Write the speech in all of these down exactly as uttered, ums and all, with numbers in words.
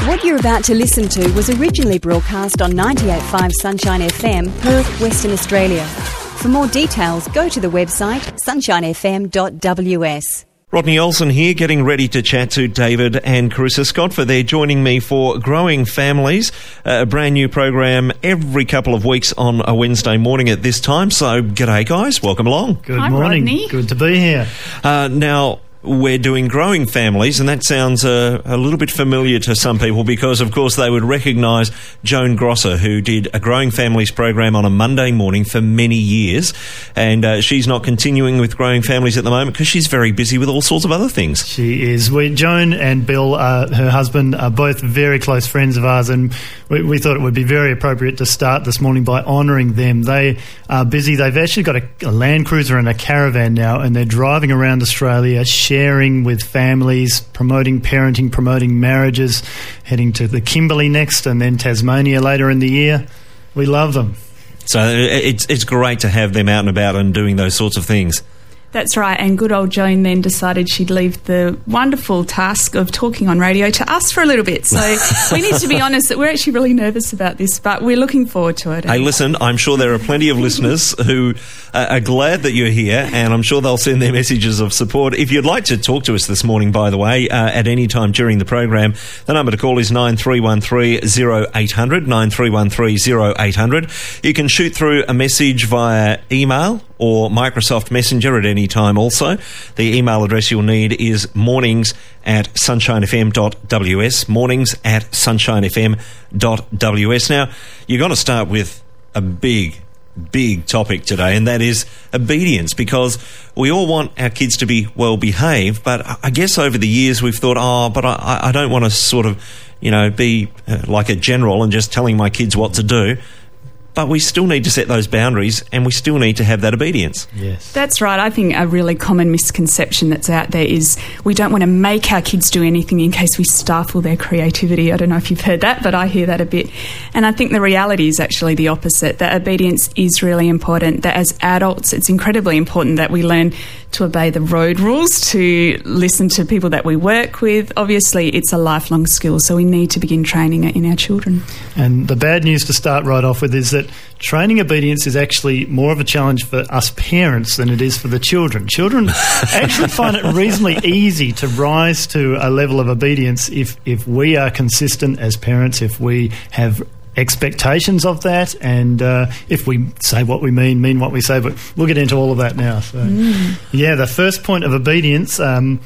What you're about to listen to was originally broadcast on ninety-eight point five Sunshine F M, Perth, Western Australia. For more details, go to the website sunshine f m dot w s. Rodney Olsen here, getting ready to chat to David and Carissa Scott, for they're joining me for Growing Families, a brand new program every couple of weeks on a Wednesday morning at this time. So, g'day guys, welcome along. Good Hi, morning. Rodney. Good to be here. Uh, now, we're doing Growing Families, and that sounds uh, a little bit familiar to some people because, of course, they would recognise Joan Grosser, who did a Growing Families program on a Monday morning for many years, and uh, she's not continuing with Growing Families at the moment because she's very busy with all sorts of other things. She is. We, Joan and Bill, uh, her husband, are both very close friends of ours, and we, we thought it would be very appropriate to start this morning by honouring them. They are busy. They've actually got a, a Land Cruiser and a caravan now, and they're driving around Australia, sharing with families, promoting parenting, promoting marriages, heading to the Kimberley next and then Tasmania later in the year. We love them. So it's it's great to have them out and about and doing those sorts of things. That's right, and good old Joan then decided she'd leave the wonderful task of talking on radio to us for a little bit. So we need to be honest that we're actually really nervous about this, but we're looking forward to it. Hey, listen, I'm sure there are plenty of listeners who uh, are glad that you're here, and I'm sure they'll send their messages of support. If you'd like to talk to us this morning, by the way, uh, at any time during the program, the number to call is nine three one three oh eight hundred, nine three one three oh eight hundred. You can shoot through a message via email or Microsoft Messenger at any time also. The email address you'll need is mornings at sunshine f m dot w s, mornings at sunshine f m dot w s. Now, you're going to start with a big, big topic today, and that is obedience, because we all want our kids to be well behaved, but I guess over the years we've thought, oh, but I, I don't want to sort of, you know, be uh, like a general and just telling my kids what to do. But we still need to set those boundaries, and we still need to have that obedience. Yes. That's right. I think a really common misconception that's out there is we don't want to make our kids do anything in case we stifle their creativity. I don't know if you've heard that, but I hear that a bit. And I think the reality is actually the opposite, that obedience is really important, that as adults it's incredibly important that we learn to obey the road rules, to listen to people that we work with. Obviously, it's a lifelong skill, so we need to begin training it in our children. And the bad news to start right off with is that training obedience is actually more of a challenge for us parents than it is for the children. Children actually find it reasonably easy to rise to a level of obedience if, if we are consistent as parents, if we have expectations of that, and uh, if we say what we mean, mean what we say. But we'll get into all of that now. So, mm. yeah, the first point of obedience, um,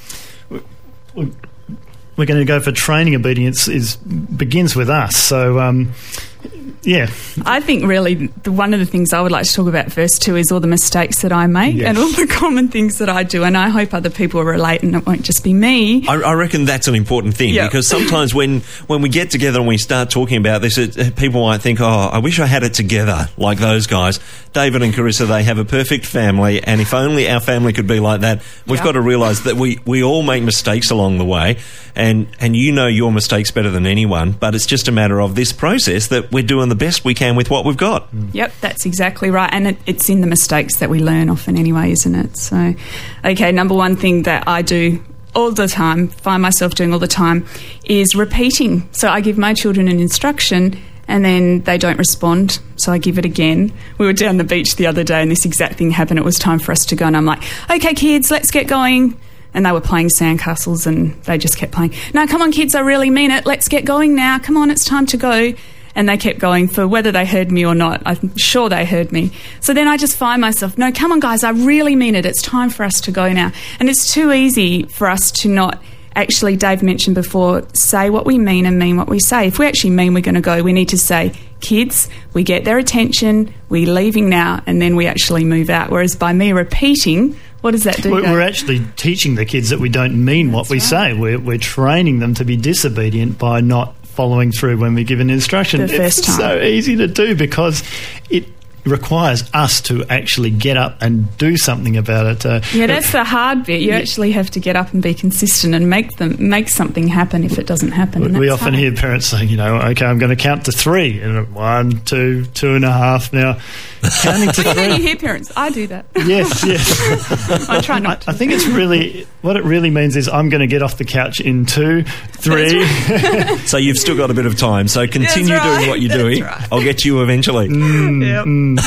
we're going to go for training obedience, is begins with us. So, um, yeah. I think really the, one of the things I would like to talk about first too is all the mistakes that I make, yes, and all the common things that I do, and I hope other people relate and it won't just be me. I, I reckon that's an important thing, yep, because sometimes when, when we get together and we start talking about this, it, people might think, oh, I wish I had it together like those guys. David and Carissa, they have a perfect family, and if only our family could be like that. We've yep. got to realise that we, we all make mistakes along the way, and, and you know your mistakes better than anyone, but it's just a matter of this process that we're doing the best we can with what we've got. Yep, that's exactly right, and it, it's in the mistakes that we learn often anyway, isn't it? So, okay, number one thing that I do all the time, find myself doing all the time, is repeating. So I give my children an instruction and then they don't respond, so I give it again. We were down the beach the other day and this exact thing happened. It was time for us to go, and I'm like, okay kids, let's get going. And they were playing sandcastles and they just kept playing. No, come on kids, I really mean it. Let's get going now. Come on, it's time to go. And they kept going for whether they heard me or not. I'm sure they heard me. So then I just find myself, no, come on guys, I really mean it. It's time for us to go now. And it's too easy for us to not actually, Dave mentioned before, say what we mean and mean what we say. If we actually mean we're going to go, we need to say, kids, we get their attention, we're leaving now, and then we actually move out. Whereas by me repeating, what does that do? We're, we're actually teaching the kids that we don't mean what That's we right. say. We're, we're training them to be disobedient by not following through when we give an instruction. The first it's time. so easy to do because it requires us to actually get up and do something about it. Uh, yeah, that's the hard bit. You yeah. actually have to get up and be consistent and make them make something happen if it doesn't happen. We, and we that's often hard. hear parents saying, you know, okay, I'm going to count to three. And one, two, two and a half. Now, counting to oh, three. Yeah, you hear parents. I do that. Yes, yes. I try not to. I, I think it's really, what it really means is I'm going to get off the couch in two, three. Right. So you've still got a bit of time. So continue right. doing what you're That's doing. Right. I'll get to you eventually. Mm, yep. mm.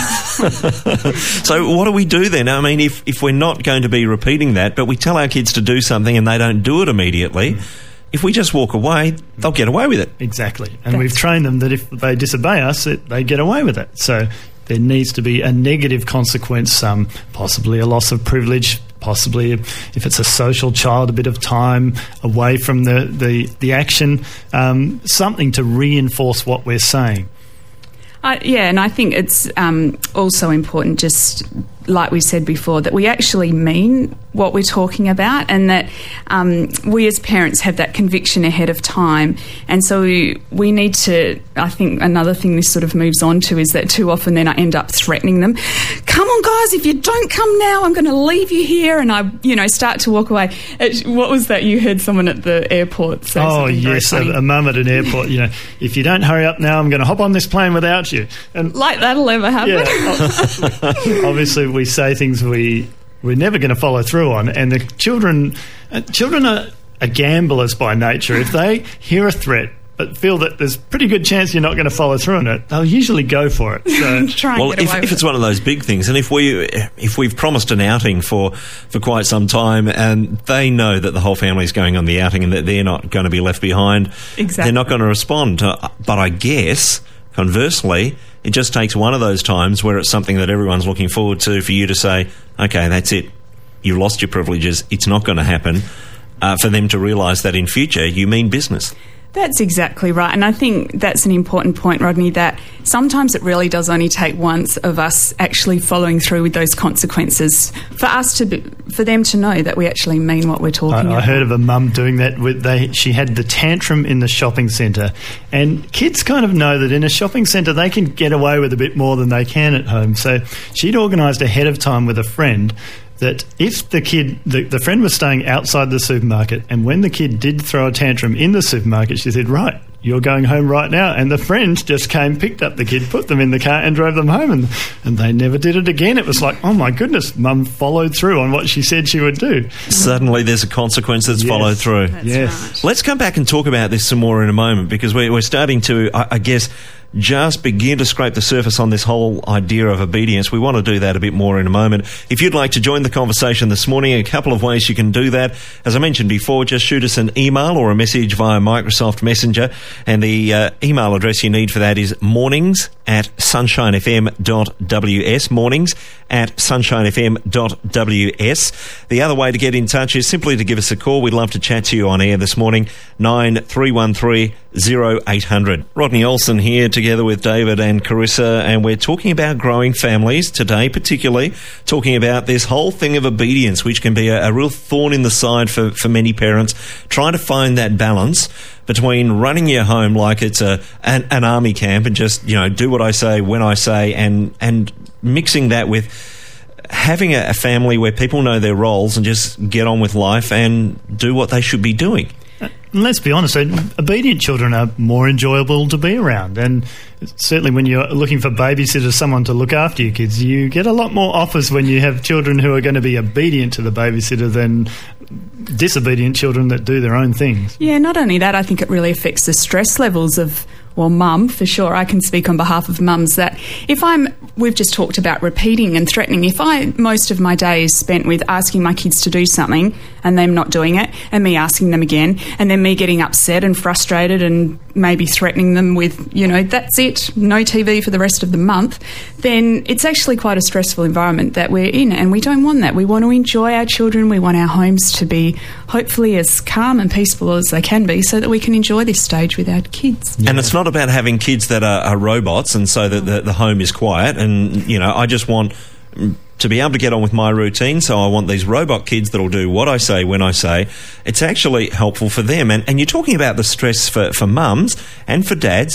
So what do we do then? I mean, if, if we're not going to be repeating that, but we tell our kids to do something and they don't do it immediately, if we just walk away, they'll get away with it. Exactly. And That's we've trained them that if they disobey us, it, they get away with it. So there needs to be a negative consequence, um, possibly a loss of privilege, possibly if it's a social child, a bit of time away from the, the, the action, um, something to reinforce what we're saying. Uh, yeah, and I think it's um, also important, just like we said before, that we actually mean what we're talking about, and that um, we as parents have that conviction ahead of time. And so we, we need to, I think another thing this sort of moves on to is that too often then I end up threatening them. Come on, guys, if you don't come now, I'm going to leave you here. And I, you know, start to walk away. It, what was that? You heard someone at the airport say Oh, something very yes, a, funny. a mum at an airport, you know, if you don't hurry up now, I'm going to hop on this plane without you. And like that'll ever happen. Yeah, obviously we say things we, we're never going to follow through on, and the children uh, children are, are gamblers by nature. If they hear a threat but feel that there's a pretty good chance you're not going to follow through on it, they'll usually go for it. So, Try and well, get if, away if with it's it. one of those big things, and if we if we've promised an outing for, for quite some time, and they know that the whole family's going on the outing and that they're not going to be left behind, Exactly. they're not going to respond. Uh, but I guess conversely, it just takes one of those times where it's something that everyone's looking forward to for you to say, okay, that's it. You've lost your privileges. It's not going to happen. Uh, for them to realise that in future you mean business. That's exactly right. And I think that's an important point, Rodney, that sometimes it really does only take once of us actually following through with those consequences for us to be, for them to know that we actually mean what we're talking I, about. I heard of a mum doing that. With they, she had the tantrum in the shopping centre, and kids kind of know that in a shopping centre they can get away with a bit more than they can at home. So she'd organised ahead of time with a friend that if the kid, the, the friend was staying outside the supermarket, and when the kid did throw a tantrum in the supermarket, she said, right, you're going home right now. And the friend just came, picked up the kid, put them in the car and drove them home, and, and they never did it again. It was like, oh my goodness, Mum followed through on what she said she would do. Suddenly there's a consequence that's Yes. followed through. That's Yes. right. Let's come back and talk about this some more in a moment, because we're, we're starting to, I, I guess, just begin to scrape the surface on this whole idea of obedience. We want to do that a bit more in a moment. If you'd like to join the conversation this morning, a couple of ways you can do that. As I mentioned before, just shoot us an email or a message via Microsoft Messenger, and the uh, email address you need for that is mornings at sunshine f m dot w s, mornings at sunshine f m dot w s. The other way to get in touch is simply to give us a call. We'd love to chat to you on air this morning, nine three one three oh eight hundred. Rodney Olsen here together with David and Carissa, and we're talking about growing families today, particularly talking about this whole thing of obedience, which can be a, a real thorn in the side for, for many parents, trying to find that balance between running your home like it's a an, an army camp and just, you know, do what I say when I say, and and mixing that with having a, a family where people know their roles and just get on with life and do what they should be doing. And let's be honest, obedient children are more enjoyable to be around, and certainly when you're looking for babysitters, someone to look after your kids, you get a lot more offers when you have children who are going to be obedient to the babysitter than disobedient children that do their own things. Yeah, not only that, I think it really affects the stress levels of, well, mum, for sure. I can speak on behalf of mums that if I'm, we've just talked about repeating and threatening. If I, most of my day is spent with asking my kids to do something and them not doing it, and me asking them again, and then me getting upset and frustrated and maybe threatening them with, you know, that's it, no T V for the rest of the month, then it's actually quite a stressful environment that we're in, and we don't want that. We want to enjoy our children. We want our homes to be hopefully as calm and peaceful as they can be so that we can enjoy this stage with our kids. Yeah. And it's not about having kids that are, are robots and so that the, the home is quiet, and, you know, I just want to be able to get on with my routine, so I want these robot kids that'll do what I say when I say. It's actually helpful for them. And, and you're talking about the stress for, for mums and for dads,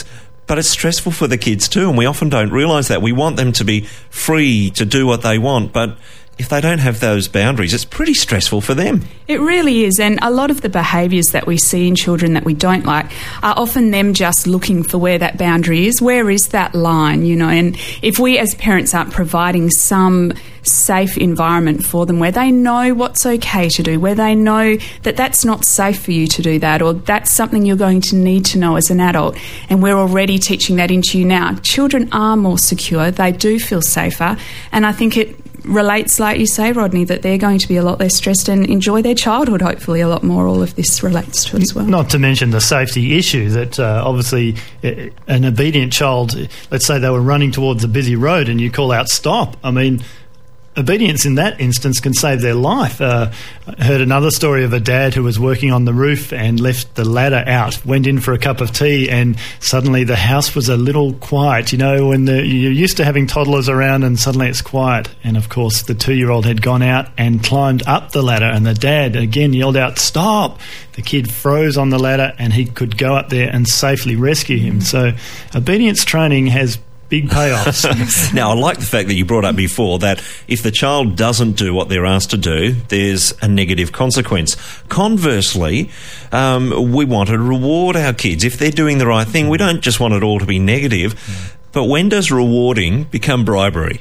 But it's stressful for the kids too, and we often don't realise that. We want them to be free to do what they want, but if they don't have those boundaries, it's pretty stressful for them. It really is, and a lot of the behaviours that we see in children that we don't like are often them just looking for where that boundary is. Where is that line, you know? And if we as parents aren't providing some safe environment for them where they know what's okay to do, where they know that that's not safe for you to do that, or that's something you're going to need to know as an adult, and we're already teaching that into you now, children are more secure, they do feel safer, and I think it relates, like you say, Rodney, that they're going to be a lot less stressed and enjoy their childhood, hopefully, a lot more. All of this relates to as well. Not to mention the safety issue that uh, obviously an obedient child, let's say they were running towards a busy road and you call out stop. I mean, obedience in that instance can save their life. Uh, I heard another story of a dad who was working on the roof and left the ladder out, went in for a cup of tea, and suddenly the house was a little quiet. You know, when the, you're used to having toddlers around and suddenly it's quiet. And, of course, the two-year-old had gone out and climbed up the ladder, and the dad again yelled out, stop! The kid froze on the ladder and he could go up there and safely rescue him. So obedience training has big payoffs. Now, I like the fact that you brought up before that if the child doesn't do what they're asked to do, there's a negative consequence. Conversely, um, we want to reward our kids. If they're doing the right thing, we don't just want it all to be negative. But when does rewarding become bribery?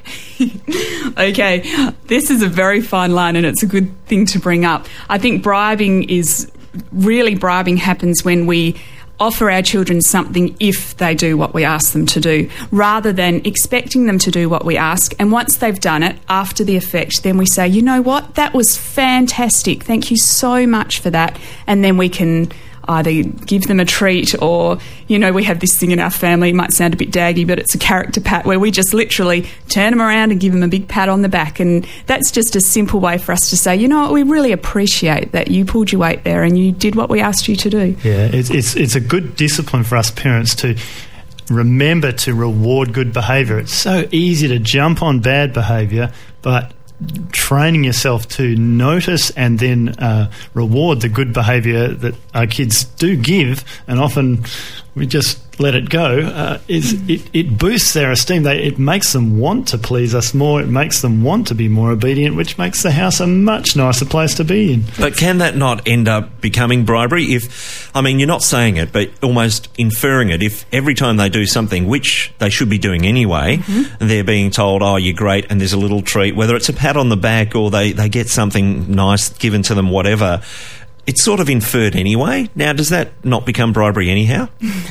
Okay, this is a very fine line, and it's a good thing to bring up. I think bribing is, really bribing happens when we offer our children something if they do what we ask them to do, rather than expecting them to do what we ask. And once they've done it, after the effect, then we say, you know what, that was fantastic. Thank you so much for that. And then we can either give them a treat or, you know, we have this thing in our family, it might sound a bit daggy, but it's a character pat where we just literally turn them around and give them a big pat on the back. And that's just a simple way for us to say, you know what, we really appreciate that you pulled your weight there and you did what we asked you to do. Yeah, it's it's, it's a good discipline for us parents to remember to reward good behaviour. It's so easy to jump on bad behaviour, but training yourself to notice and then uh, reward the good behaviour that our kids do give, and often we just let it go, uh, is it, it boosts their esteem. They, it makes them want to please us more. It makes them want to be more obedient, which makes the house a much nicer place to be in. But can that not end up becoming bribery? If, I mean, you're not saying it, but almost inferring it. If every time they do something, which they should be doing anyway, mm-hmm. they're being told, oh, you're great, and there's a little treat, whether it's a pat on the back or they, they get something nice given to them, whatever, it's sort of inferred anyway. Now, does that not become bribery anyhow?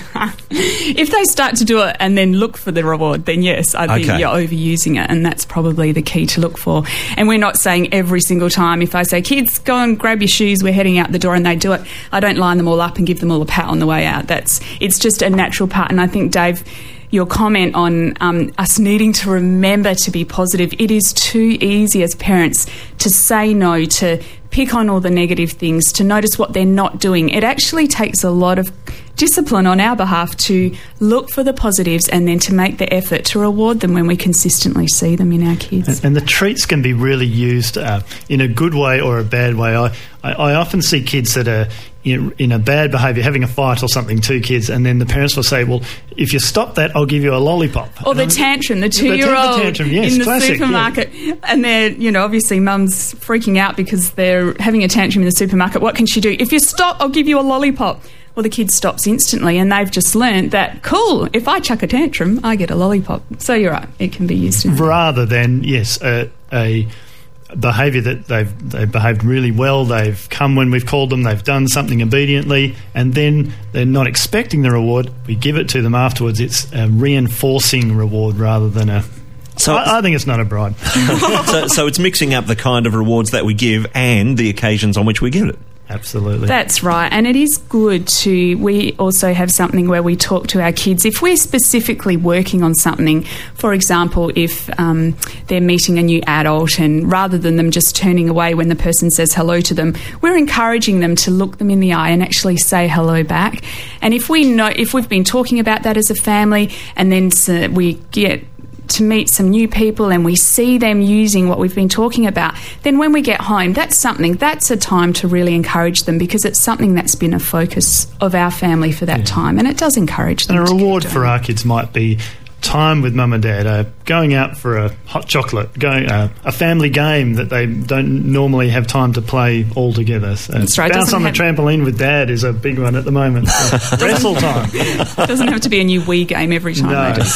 If they start to do it and then look for the reward, then yes, I think okay. you're overusing it, and that's probably the key to look for. And we're not saying every single time, if I say, kids, go and grab your shoes, we're heading out the door, and they do it, I don't line them all up and give them all a pat on the way out. That's It's just a natural part. And I think, Dave, your comment on um, us needing to remember to be positive, it is too easy as parents to say no, to pick on all the negative things, to notice what they're not doing. It actually takes a lot of discipline on our behalf to look for the positives and then to make the effort to reward them when we consistently see them in our kids. And, and the treats can be really used uh, in a good way or a bad way. I, I, I often see kids that are in, in a bad behaviour, having a fight or something, two kids, and then the parents will say, well, if you stop that, I'll give you a lollipop. Or and the I'm, tantrum, the two-year-old the tantrum, yes, in the classic, supermarket. Yeah. And they're, you know, obviously mum's freaking out because they're having a tantrum in the supermarket. What can she do? If you stop, I'll give you a lollipop. Well, the kid stops instantly, and they've just learned that, cool, if I chuck a tantrum, I get a lollipop. So you're right, it can be used in rather than, yes, a, a behaviour that they've they've behaved really well, they've come when we've called them, they've done something obediently, and then they're not expecting the reward, we give it to them afterwards. It's a reinforcing reward rather than a... So I, I think it's not a bribe. so, so it's mixing up the kind of rewards that we give and the occasions on which we give it. Absolutely. That's right. And it is good to, we also have something where we talk to our kids. If we're specifically working on something, for example, if um, they're meeting a new adult and rather than them just turning away when the person says hello to them, we're encouraging them to look them in the eye and actually say hello back. And if we know, if we've been talking about that as a family and then we get to meet some new people and we see them using what we've been talking about, then when we get home, that's something, that's a time to really encourage them, because it's something that's been a focus of our family for that yeah. time, and it does encourage them. And a to reward for our kids might be time with mum and dad, uh, going out for a hot chocolate, going uh, a family game that they don't normally have time to play all together. So That's right. Bounce on the trampoline with dad is a big one at the moment. So wrestle time. It doesn't have to be a new Wii game every time. No. They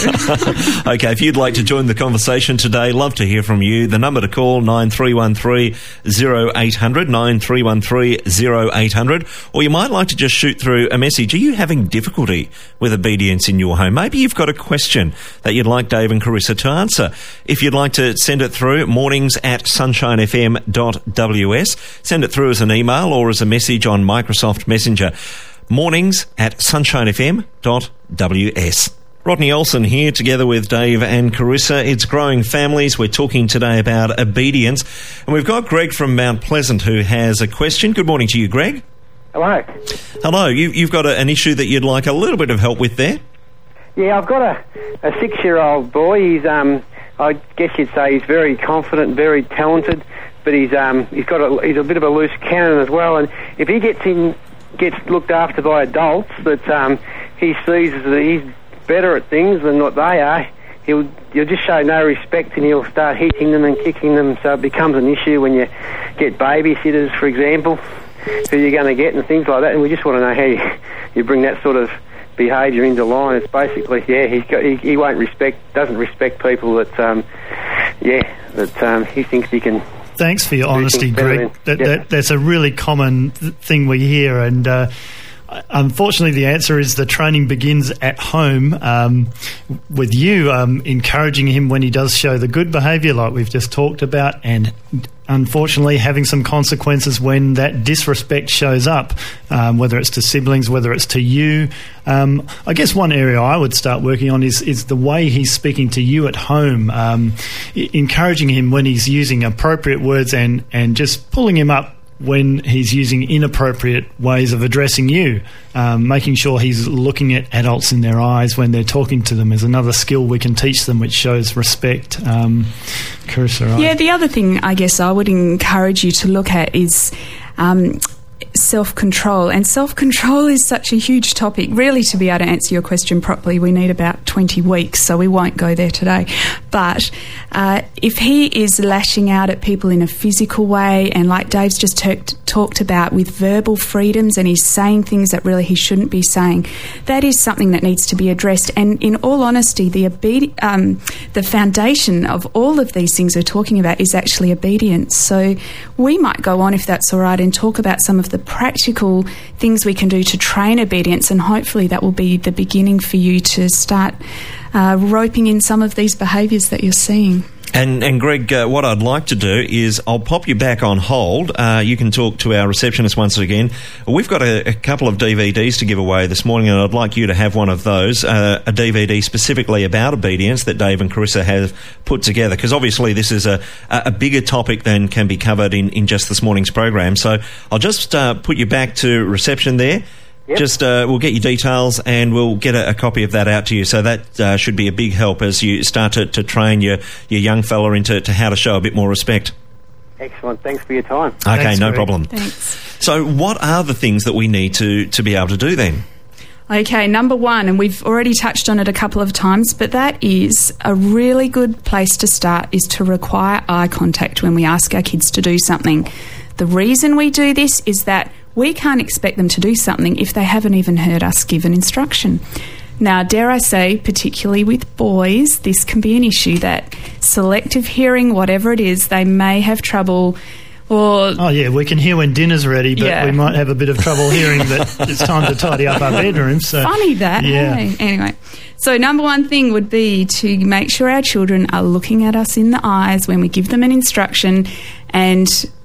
do. Okay, if you'd like to join the conversation today, love to hear from you. The number to call, nine three one three oh eight hundred, nine three one three oh eight hundred, or you might like to just shoot through a message. Are you having difficulty with obedience in your home? Maybe you've got a question that you'd like Dave and Carissa to answer. If you'd like to send it through, mornings at sunshine f m dot w s. Send it through as an email or as a message on Microsoft Messenger. Mornings at sunshine f m dot w s. Rodney Olsen here together with Dave and Carissa. It's Growing Families. We're talking today about obedience. And we've got Greg from Mount Pleasant who has a question. Good morning to you, Greg. Hello. Hello. You, you've got a, an issue that you'd like a little bit of help with there? Yeah, I've got a, a six-year-old boy. He's, um, I guess you'd say he's very confident, very talented, but he's um, he's got a, he's a bit of a loose cannon as well. And if he gets in, gets looked after by adults that um, he sees that he's better at things than what they are, he'll he'll just show no respect and he'll start hitting them and kicking them. So it becomes an issue when you get babysitters, for example, who you're going to get and things like that. And we just want to know how you, you bring that sort of behaviour into line. It's basically, yeah, he's got, he, he won't respect, doesn't respect people that, um, yeah, that um, he thinks he can. Thanks for your honesty, Greg. That, yeah. that, that's a really common th- thing we hear, and uh, unfortunately the answer is the training begins at home, um, with you um, encouraging him when he does show the good behaviour like we've just talked about, and unfortunately having some consequences when that disrespect shows up, um, whether it's to siblings, whether it's to you. Um, I guess one area I would start working on is, is the way he's speaking to you at home, um, I- encouraging him when he's using appropriate words and, and just pulling him up when he's using inappropriate ways of addressing you. Um, making sure he's looking at adults in their eyes when they're talking to them is another skill we can teach them, which shows respect. Um, Carissa, right? Yeah, the other thing I guess I would encourage you to look at is um, self-control. And self-control is such a huge topic. Really, to be able to answer your question properly, we need about twenty weeks, so we won't go there today. But uh, if he is lashing out at people in a physical way, and like Dave's just t- talked about with verbal freedoms, and he's saying things that really he shouldn't be saying, that is something that needs to be addressed. And in all honesty, the obedi- um, the foundation of all of these things we're talking about is actually obedience. So we might go on, if that's all right, and talk about some of the practical things we can do to train obedience, and hopefully that will be the beginning for you to start uh, roping in some of these behaviours that you're seeing. And, and Greg, uh, what I'd like to do is I'll pop you back on hold. Uh, you can talk to our receptionist once again. We've got a, a couple of D V Ds to give away this morning, and I'd like you to have one of those, uh, a D V D specifically about obedience that Dave and Carissa have put together, because obviously this is a, a bigger topic than can be covered in, in just this morning's program. So I'll just uh, put you back to reception there. Yep. Just uh, we'll get your details and we'll get a, a copy of that out to you. So that uh, should be a big help as you start to, to train your, your young fella into to how to show a bit more respect. Excellent. Thanks for your time. Okay, Thanks, no Greg. problem. Thanks. So what are the things that we need to, to be able to do then? Okay, number one, and we've already touched on it a couple of times, but that is a really good place to start, is to require eye contact when we ask our kids to do something. The reason we do this is that we can't expect them to do something if they haven't even heard us give an instruction. Now, dare I say, particularly with boys, this can be an issue, that selective hearing, whatever it is, they may have trouble. Or, oh, yeah, we can hear when dinner's ready, but yeah. we might have a bit of trouble hearing that it's time to tidy up our bedroom. So funny that, yeah. Hey? Anyway, so number one thing would be to make sure our children are looking at us in the eyes when we give them an instruction, and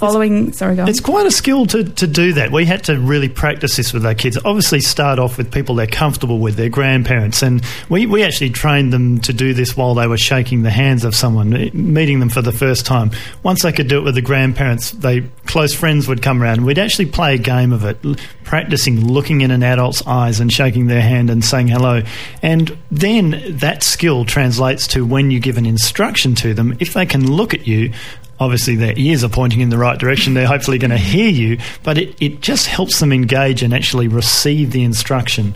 following... It's, sorry, go on. It's quite a skill to, to do that. We had to really practice this with our kids. Obviously start off with people they're comfortable with, their grandparents, and we, we actually trained them to do this while they were shaking the hands of someone, meeting them for the first time. Once they could do it with the grandparents, they close friends would come around, and we'd actually play a game of it, practicing looking in an adult's eyes and shaking their hand and saying hello. And then that skill translates to when you give an instruction to them, if they can look at you, obviously their ears are pointing in the right direction, they're hopefully going to hear you, but it, it just helps them engage and actually receive the instruction.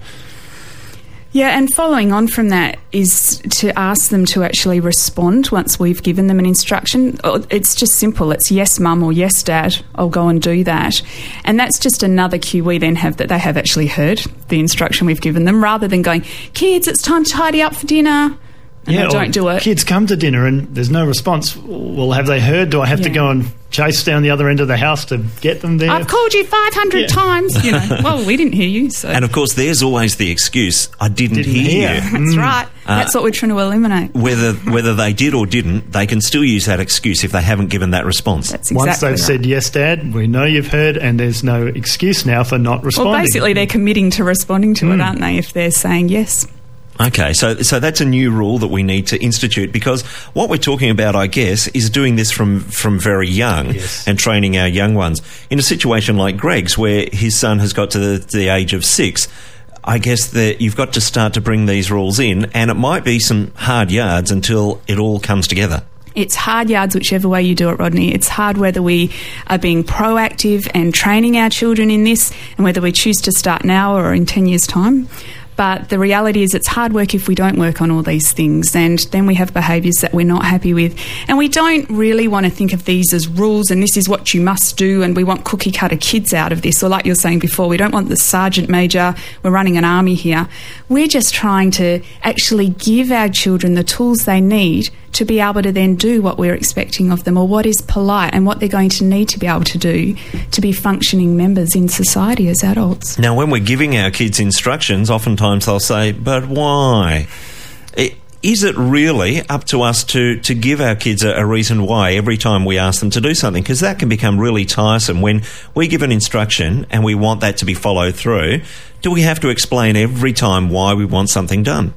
Yeah, and following on from that is to ask them to actually respond once we've given them an instruction. It's just simple. It's yes, mum, or yes, dad, I'll go and do that. And that's just another cue we then have that they have actually heard the instruction we've given them, rather than going, kids, it's time to tidy up for dinner. And yeah, they don't do it. Kids come to dinner and there's no response. Well, have they heard? Do I have yeah. to go and chase down the other end of the house to get them there? I've called you five hundred yeah. times. You know, well, we didn't hear you. So. And of course, there's always the excuse, I didn't, didn't hear, hear you. That's mm. right. Uh, That's what we're trying to eliminate. Whether whether they did or didn't, they can still use that excuse if they haven't given that response. That's exactly Once they've right. said, yes, Dad, we know you've heard, and there's no excuse now for not responding. Well, basically, they're committing to responding to mm. it, aren't they, if they're saying yes. Okay, so so that's a new rule that we need to institute, because what we're talking about, I guess, is doing this from, from very young yes. and training our young ones. In a situation like Greg's, where his son has got to the, the age of six, I guess that you've got to start to bring these rules in, and it might be some hard yards until it all comes together. It's hard yards whichever way you do it, Rodney. It's hard whether we are being proactive and training our children in this, and whether we choose to start now or in ten years' time. But the reality is it's hard work if we don't work on all these things, and then we have behaviours that we're not happy with. And we don't really want to think of these as rules and this is what you must do, and we want cookie-cutter kids out of this. Or like you were saying before, we don't want the sergeant major, we're running an army here. We're just trying to actually give our children the tools they need to be able to then do what we're expecting of them, or what is polite and what they're going to need to be able to do to be functioning members in society as adults. Now, when we're giving our kids instructions, oftentimes they'll say, but why? It, is it really up to us to, to give our kids a, a reason why every time we ask them to do something? Because that can become really tiresome. When we give an instruction and we want that to be followed through, do we have to explain every time why we want something done?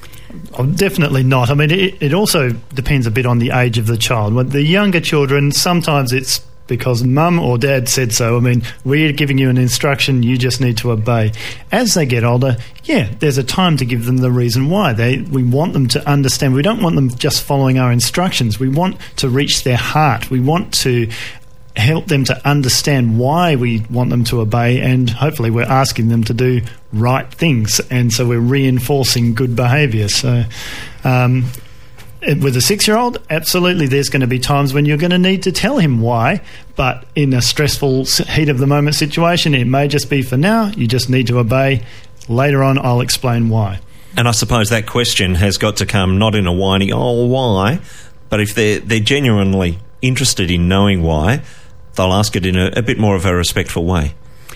Oh, definitely not. I mean, it, it also depends a bit on the age of the child. With the younger children, sometimes it's because mum or dad said so. I mean, we're giving you an instruction, you just need to obey. As they get older, yeah, there's a time to give them the reason why. They, we want them to understand. We don't want them just following our instructions. We want to reach their heart. We want to help them to understand why we want them to obey, and hopefully we're asking them to do right things, and so we're reinforcing good behaviour. So um, with a six-year-old, absolutely there's going to be times when you're going to need to tell him why, but in a stressful heat of the moment situation, it may just be for now, you just need to obey. Later on, I'll explain why. And I suppose that question has got to come not in a whiny, oh, why, but if they're, they're genuinely interested in knowing why, they'll ask it in a, a bit more of a respectful way.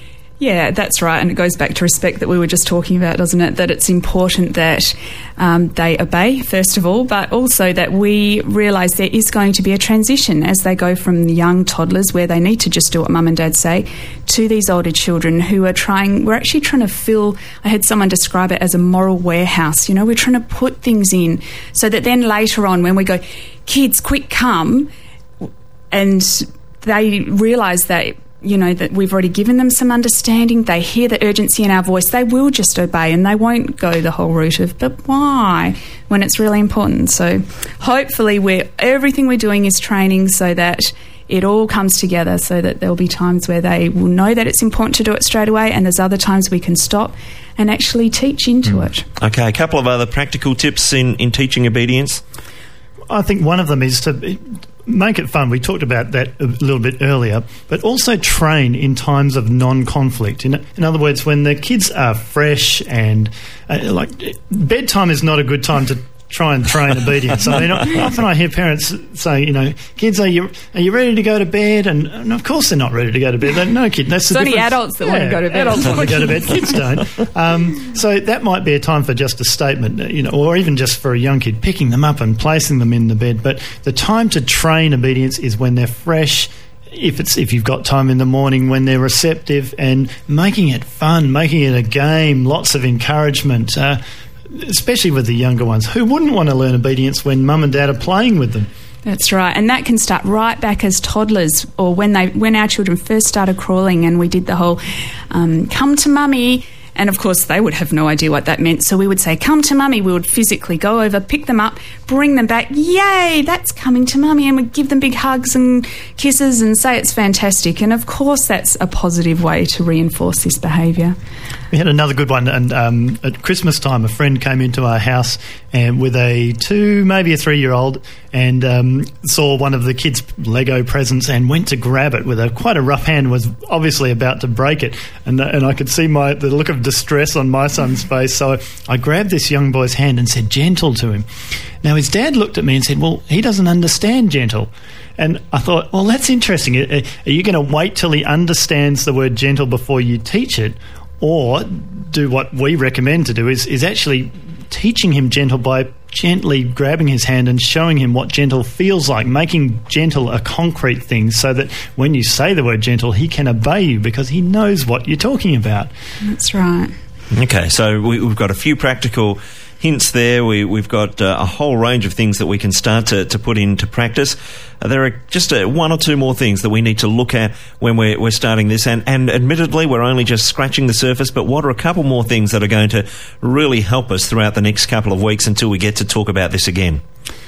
Yeah, that's right. And it goes back to respect that we were just talking about, doesn't it? That it's important that um, they obey, first of all, but also that we realise there is going to be a transition as they go from young toddlers, where they need to just do what mum and dad say, to these older children who are trying, we're actually trying to fill, I heard someone describe it as a moral warehouse. You know, we're trying to put things in so that then later on when we go, kids, quick, come, and they realise that, you know, that we've already given them some understanding, they hear the urgency in our voice, they will just obey, and they won't go the whole route of, but why, when it's really important. So hopefully we're, everything we're doing is training so that it all comes together, so that there'll be times where they will know that it's important to do it straight away, and there's other times we can stop and actually teach into mm. it. Okay, a couple of other practical tips in, in teaching obedience. I think one of them is to make it fun. We talked about that a little bit earlier, but also train in times of non-conflict. In, in other words, when the kids are fresh and uh, like bedtime is not a good time to try and train obedience. I mean, often I hear parents say, you know, kids, are you are you ready to go to bed? And, and of course they're not ready to go to bed. They're, no, kid, that's it's the only difference. adults that yeah, want to go to bed. Adults want to go to bed. Kids don't. Um, so that might be a time for just a statement, you know, or even just for a young kid, picking them up and placing them in the bed. But the time to train obedience is when they're fresh, if it's if you've got time in the morning when they're receptive, and making it fun, making it a game, lots of encouragement, uh, especially with the younger ones. Who wouldn't want to learn obedience when mum and dad are playing with them? That's right, and that can start right back as toddlers, or when they when our children first started crawling, and we did the whole um, come to mummy. And of course they would have no idea what that meant, so we would say come to mummy. We would physically go over, pick them up, bring them back, yay, that's coming to mummy, and we'd give them big hugs and kisses and say it's fantastic. And of course that's a positive way to reinforce this behaviour. We had another good one, and um, at Christmas time a friend came into our house and with a two, maybe a three-year-old, and um, saw one of the kids' Lego presents and went to grab it with a quite a rough hand, was obviously about to break it, and and I could see my the look of distress on my son's face, so I grabbed this young boy's hand and said gentle to him. Now his dad looked at me and said, well, he doesn't understand gentle. And I thought, well, that's interesting. Are you going to wait till he understands the word gentle before you teach it? Or do what we recommend to do is, is actually teaching him gentle by gently grabbing his hand and showing him what gentle feels like, making gentle a concrete thing, so that when you say the word gentle, he can obey you because he knows what you're talking about. That's right. Okay, so we, we've got a few practical hints there. We, we've got uh, a whole range of things that we can start to, to put into practice. Uh, there are just uh, one or two more things that we need to look at when we're, we're starting this, and, and admittedly we're only just scratching the surface, but what are a couple more things that are going to really help us throughout the next couple of weeks until we get to talk about this again?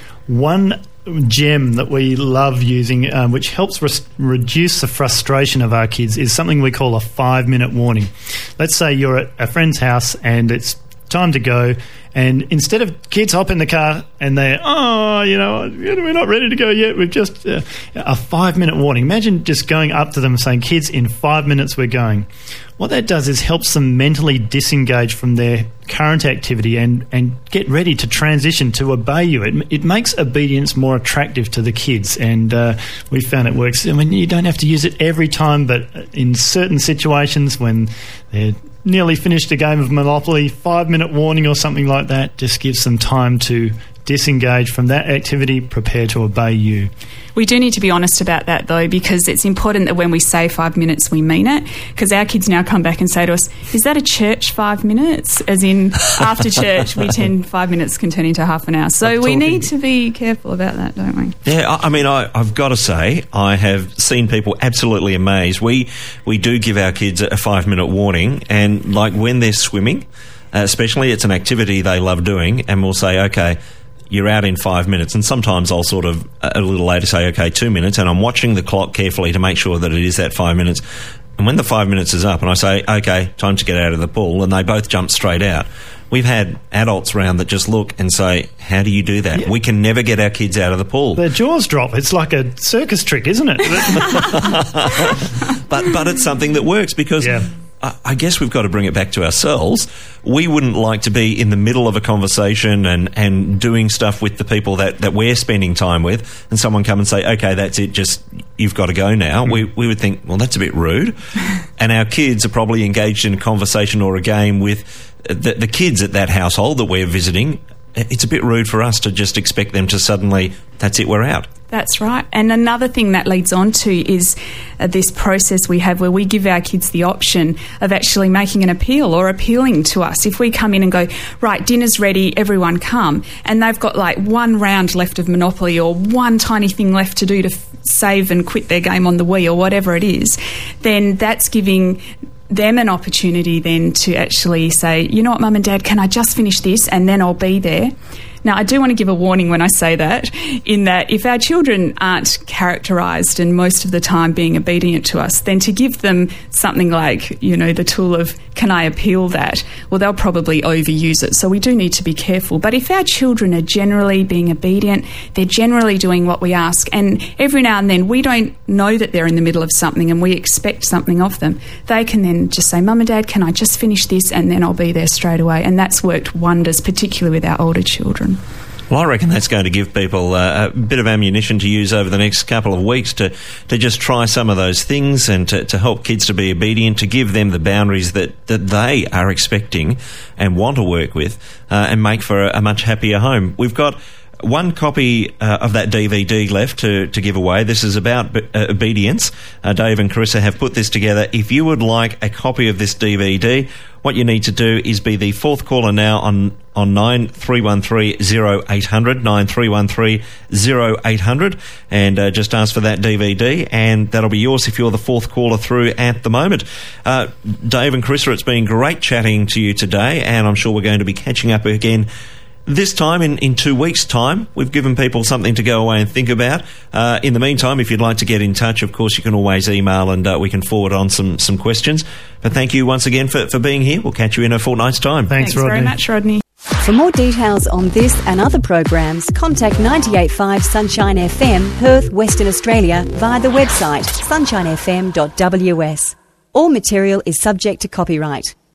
One gem that we love using, um, which helps res- reduce the frustration of our kids, is something we call a five-minute warning. Let's say you're at a friend's house and it's time to go, and instead of kids hop in the car and they're, oh, you know, we're not ready to go yet, we've just uh, a five minute warning. Imagine just going up to them and saying, kids, in five minutes we're going. What that does is helps them mentally disengage from their current activity and, and get ready to transition to obey you. It, it makes obedience more attractive to the kids, and uh, we found it works. I mean, you don't have to use it every time, but in certain situations when they're nearly finished a game of Monopoly, five-minute warning or something like that just gives them time to disengage from that activity, prepare to obey you. We do need to be honest about that, though, because it's important that when we say five minutes, we mean it, because our kids now come back and say to us, is that a church five minutes? As in, after church, we tend five minutes can turn into half an hour. So we need to be careful about that, don't we? Yeah, I, I mean, I, I've got to say, I have seen people absolutely amazed. We, we do give our kids a five-minute warning, and like when they're swimming, uh, especially, it's an activity they love doing, and we'll say, okay, you're out in five minutes. And sometimes I'll sort of, a little later, say, okay, two minutes, and I'm watching the clock carefully to make sure that it is that five minutes. And when the five minutes is up and I say, okay, time to get out of the pool, and they both jump straight out, we've had adults around that just look and say, how do you do that? Yeah. We can never get our kids out of the pool. Their jaws drop. It's like a circus trick, isn't it? but but it's something that works, because yeah. I, I guess we've got to bring it back to ourselves. We wouldn't like to be in the middle of a conversation and, and doing stuff with the people that, that we're spending time with, and someone come and say, okay, that's it, just you've got to go now. Mm. We we would think, well, that's a bit rude. And our kids are probably engaged in a conversation or a game with the, the kids at that household that we're visiting. It's a bit rude for us to just expect them to suddenly, that's it, we're out. That's right. And another thing that leads on to is uh, this process we have where we give our kids the option of actually making an appeal or appealing to us. If we come in and go, right, dinner's ready, everyone come, and they've got like one round left of Monopoly or one tiny thing left to do to f- save and quit their game on the Wii or whatever it is, then that's giving them an opportunity then to actually say, you know what, Mum and Dad, can I just finish this and then I'll be there? Now, I do want to give a warning when I say that, in that if our children aren't characterised and most of the time being obedient to us, then to give them something like, you know, the tool of, can I appeal that? Well, they'll probably overuse it. So we do need to be careful. But if our children are generally being obedient, they're generally doing what we ask, and every now and then we don't know that they're in the middle of something and we expect something of them, they can then just say, Mum and Dad, can I just finish this and then I'll be there straight away? And that's worked wonders, particularly with our older children. Well, I reckon that's going to give people uh, a bit of ammunition to use over the next couple of weeks to, to just try some of those things and to, to help kids to be obedient, to give them the boundaries that, that they are expecting and want to work with, uh, and make for a, a much happier home. We've got one copy uh, of that D V D left to, to give away. This is about uh, obedience. Uh, Dave and Carissa have put this together. If you would like a copy of this D V D, what you need to do is be the fourth caller now on on nine three one three zero eight hundred, nine three one three zero eight hundred, and uh, just ask for that D V D, and that'll be yours if you're the fourth caller through at the moment. Uh, Dave and Carissa, it's been great chatting to you today, and I'm sure we're going to be catching up again this time in, in two weeks' time. We've given people something to go away and think about. Uh, in the meantime, if you'd like to get in touch, of course, you can always email and uh, we can forward on some, some questions. But thank you once again for, for being here. We'll catch you in a fortnight's time. Thanks, Thanks Rodney. very much, Rodney. For more details on this and other programs, contact ninety-eight point five Sunshine F M, Perth, Western Australia, via the website sunshine f m dot w s. All material is subject to copyright.